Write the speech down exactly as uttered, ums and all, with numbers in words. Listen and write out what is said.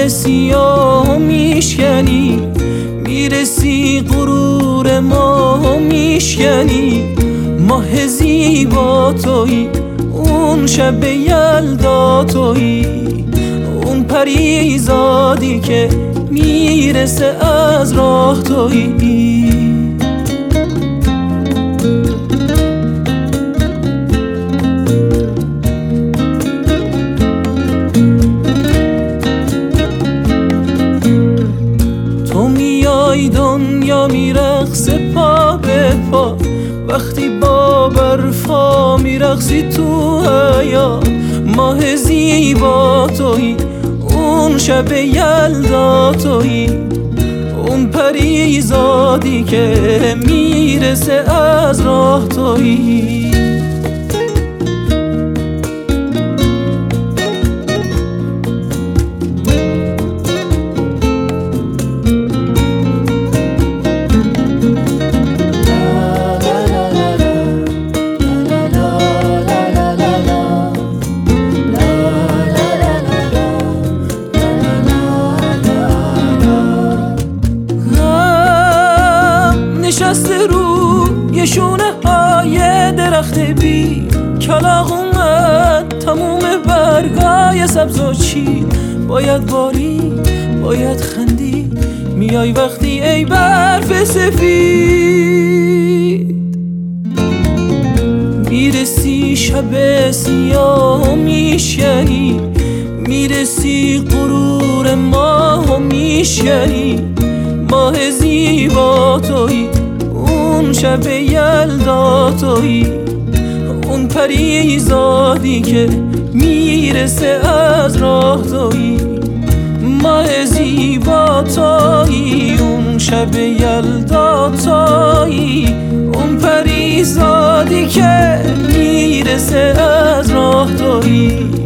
میرسی و میشکنی، میرسی غرور ما میشکنی. ماه زیبا تویی، اون شب یلدا تویی، اون پریزادی که میرسه از راه تویی. تو میای دنیا میرقصه پا به پا، وقتی با برفا میرقصی تو حیات. ماه زیبا تویی، اون شب یلدا تویی، اون پریزادی که میرسه از راه تویی. نشسته رو یه شونه های درخت بی کلاغ اومد، تموم برگای سبز و چی. باید باری، باید خندی، میای وقتی ای برف سفید. میرسی شب سیاه میشکنی، میرسی غرور ما میشکنی. ماه زیبا تویی، اون شب یلدا تویی، اون پریزادی که میرسه از راه تویی. ماه زیبا تویی، اون شب یلدا تویی، اون پریزادی که میرسه از راه تویی.